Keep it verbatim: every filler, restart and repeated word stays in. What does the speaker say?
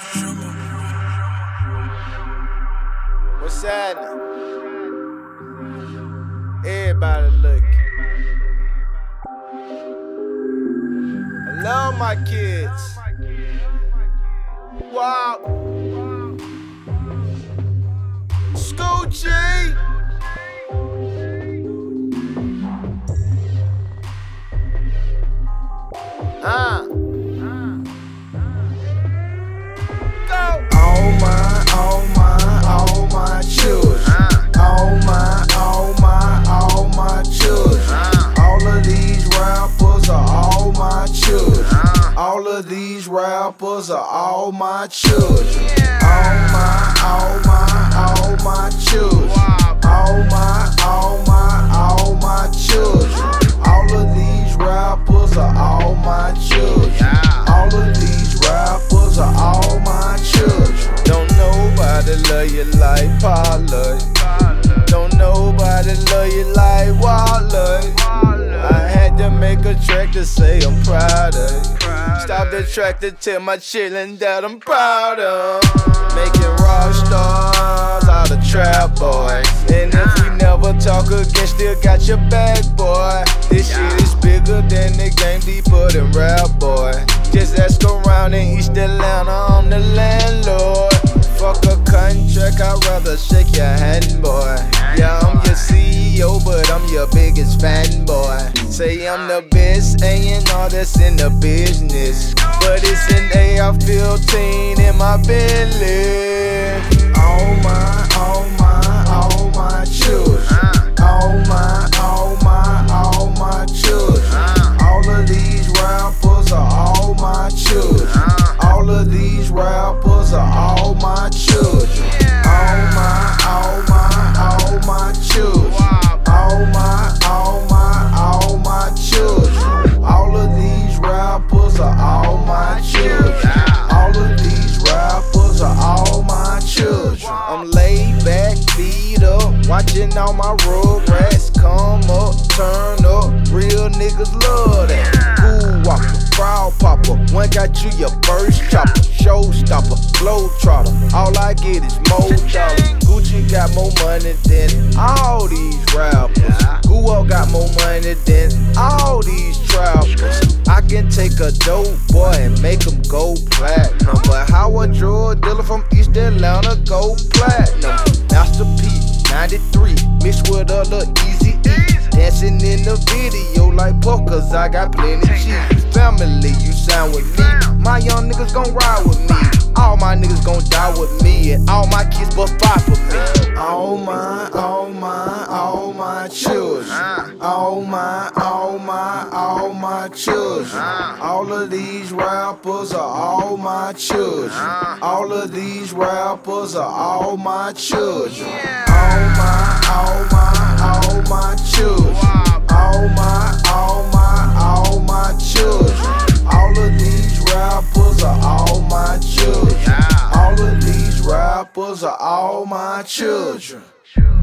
What's happening? Everybody looking. I love my kids. Wow. Scoochie. Uh. Go. All my, all my, all my children. Uh. All my, all my, all my children. Uh. All of these rappers are all my children. Uh. All of these rappers are all my children. Yeah. All my, all my, all my children. Wow. All my, all my, all my children. All of these rappers are all my children. Yeah. All of these rappers are all my children. Don't nobody love you like Paula. Don't nobody love you like Walla. I had to make a track to say I'm proud of. Stop the track to tell my chillin' that I'm proud of. Making rock stars out of trap boys. And if we never talk again, still got your back, boy. This shit is bigger than the game, deeper than rap, boy. Just ask around in East Atlanta, I'm the landlord. Fuck a contract, I'd rather shake your hand, boy. Yeah, I'm your C E O, but I'm your biggest fan, boy. Say I'm the best A and R that's in the business, but it's an A R fifteen in my Bentley. All my, all my, all my children. All my, all my, all my children. All of these rappers are all my children. All of these rappers are all my children. All my, all my, all my children. All my, all my, all my children. All of these rappers are all my children. All of these rappers are all my children. I'm laid back, feet up, watching all my rugrats come up, turn up. Real niggas love that. Cool walker, crowd popper. One got you your first chopper, showstopper, glow trotter. All I get is more dollars. Gucci got more money than all these rappers. Guo got more money than all these trappers. I can take a dope boy and make him go platinum, but how a drug dealer from East Atlanta go platinum? Master P, ninety-three, mixed with a little easy E. Dancing in the video like Puff, cause I got plenty cheese. Family, you sound with me. My young niggas gon' ride with me. All my niggas gon' die with me. And all my kids bust five for me. All my, all my, all my children. All my, all my, all my children. All of these rappers are all my children. All of these rappers are all my children. All my, all my, all my children. All my, all my, all my children. All of these rappers are all my children. All of these rappers are all my children.